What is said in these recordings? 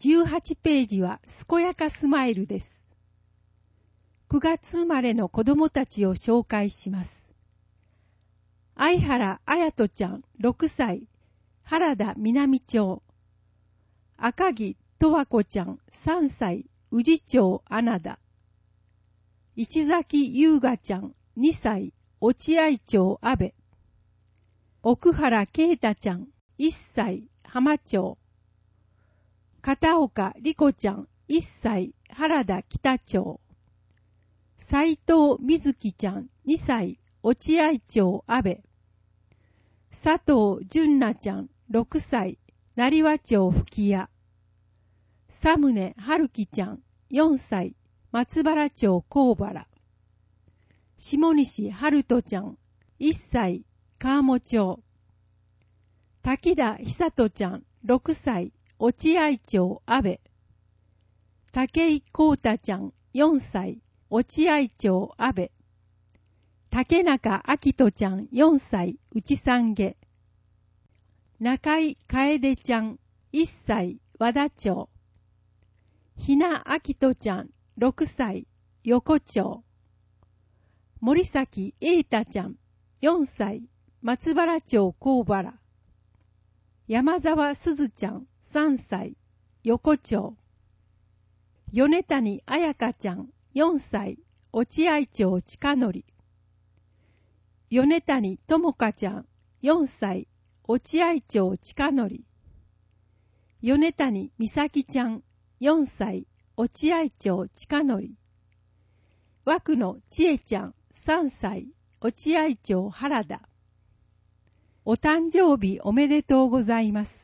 18ページは健やかスマイルです。9月生まれの子供たちを紹介します。相原彩人ちゃん6歳、原田南町。赤木十和子ちゃん3歳、宇治町穴田。市崎優雅ちゃん2歳、落合町阿部。奥原啓太ちゃん1歳、浜町。片岡理子ちゃん1歳、原田北町。斉藤瑞希ちゃん2歳、落合町阿部。佐藤純奈ちゃん6歳、成羽町吹屋。佐宗春樹ちゃん4歳、松原町高原。下西春人ちゃん1歳、川面町。滝田久人ちゃん6歳、落合町阿部。武井光太ちゃん4歳、落合町阿部。竹中明人ちゃん4歳、内三下。中井楓ちゃん1歳、和田町。ひなあきとちゃん6歳、横町。森崎瑛太ちゃん4歳、松原町高原。山沢すずちゃん3歳、横町。米谷彩香ちゃん4歳、落合町近乗。米谷智香ちゃん4歳、落合町近乗。米谷美咲ちゃん4歳、落合町近乗。枠野千恵ちゃん3歳、落合町原田。お誕生日おめでとうございます。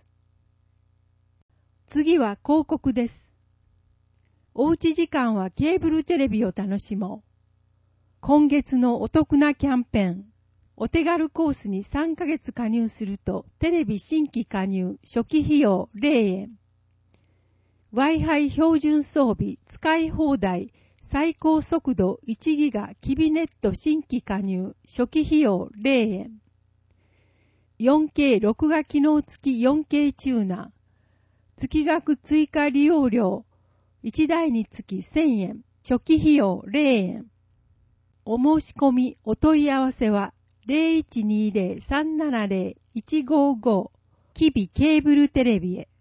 次は広告です。おうち時間はケーブルテレビを楽しもう。今月のお得なキャンペーン。お手軽コースに3ヶ月加入するとテレビ新規加入初期費用0円。Wi-Fi 標準装備使い放題最高速度1ギガキビネット新規加入初期費用0円。4K 録画機能付き 4K チューナー。月額追加利用料1台につき1000円。初期費用0円。お申し込みお問い合わせは 0120-370-155 キビケーブルテレビへ。